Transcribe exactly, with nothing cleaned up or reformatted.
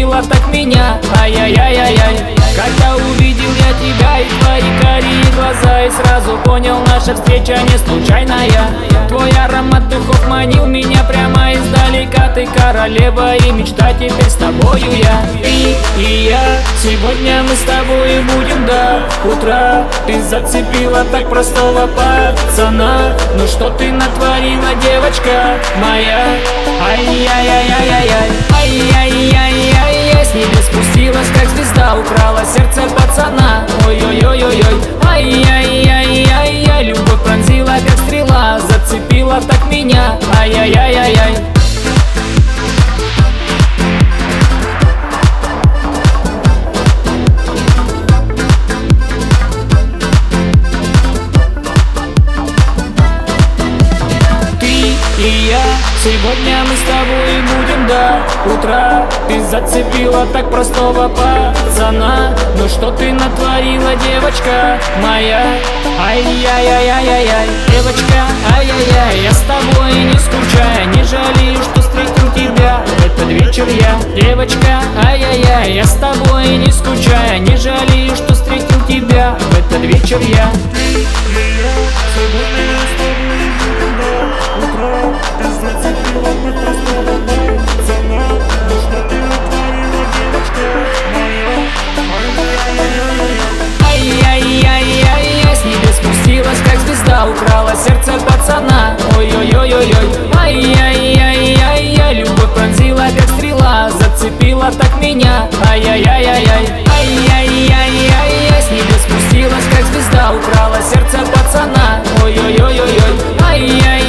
зацепила так меня. Ай-яй-яй-яй-яй. Когда увидел я тебя и твои карие глаза, и сразу понял, наша встреча не случайная. Твой аромат духов манил меня прямо издалека. Ты королева и мечта, теперь с тобою я. Ты и я, сегодня мы с тобой будем до утра. Ты зацепила так простого пацана. Ну что ты натворила, девочка моя? Ай-яй-яй-яй-яй-яй. Ай-яй-яй-яй-яй. С небес спустилась, как звезда, украла сердце пацана. Ой-ой-ой-ой-ой. Ай-яй-яй-яй-яй. Любовь пронзила, как стрела, зацепила так меня. Ай-яй-яй-яй-яй. И я, сегодня мы с тобой будем до утра. Ты зацепила так простого пацана. Ну что ты натворила, девочка моя? Ай-яй-яй-яй-яй-яй. Девочка, ай-яй-яй, я с тобой не скучаю, не жалею, что встретил тебя в этот вечер я. Девочка, ай-яй-яй, я с тобой не скучаю, не жалею, что встретил тебя в этот вечер я. Ай-яй-яй-яй-яй. С небес спустилась, как звезда, украла сердце пацана. Ой-ой-ой-ой-ой. Ай-яй-яй-яй-яй. Любовь пронзила, как стрела, зацепила так меня. Ай-яй-яй-яй-яй. Ай-яй-яй-яй-яй. С небес спустилась, как звезда, украла сердце пацана. Ой-ой-ой-ой-ой. Ай-яй-яй.